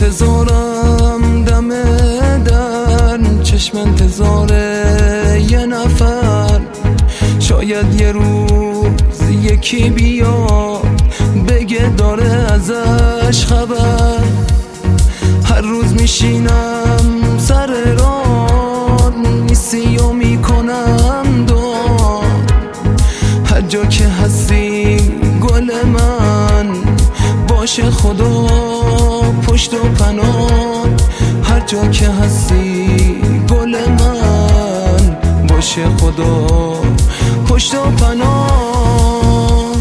انتظارم دم در چشم انتظار یه نفر، شاید یه روز یکی بیا بگه داره ازش خبر. هر روز میشینم سر راه نیستی و میکنم دعا، هر جا که هستی گل من باشه خدا پشت و پناه. هر جا که هستی گل من باشه خدا پشت و پناه.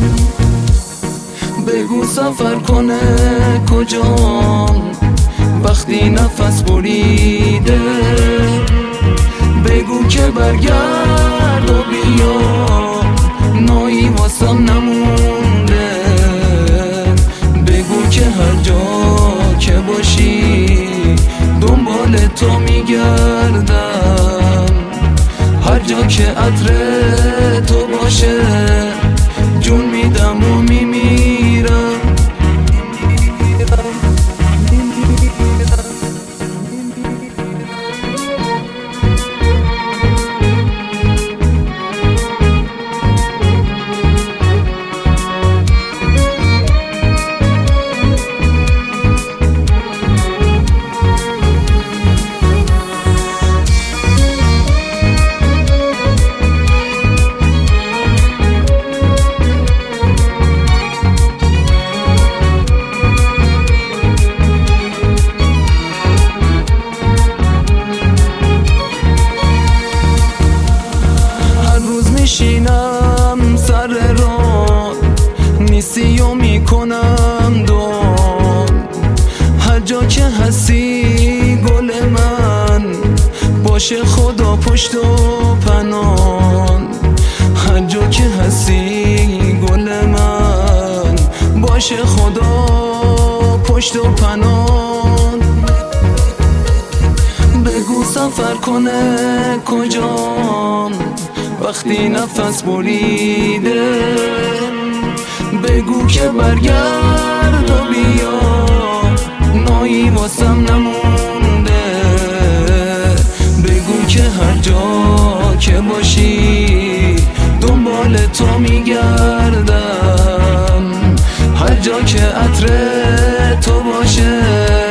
بگو سفر کنه کجام وقتی نفس بریده، بگو که برگرد و بیا نایی واسم نمونده. بگو که هر جا که باشی دنبال تو میگردم، هر جا که عطر تو باشه جون میدم و میمیرم. میشینم سر راه نیستی و میکنم دعا، هر جا که هستی گل من باشه خدا پشت و پناه. هر جا که هستی گل من باشه خدا پشت و پناه. بگو سفر کنه کجام وقتی نفس بریده، بگو که برگرد و بیا نایی واسم نمونده. بگو که هر جا که باشی دنبال تو میگردم، هر جا که عطر تو باشه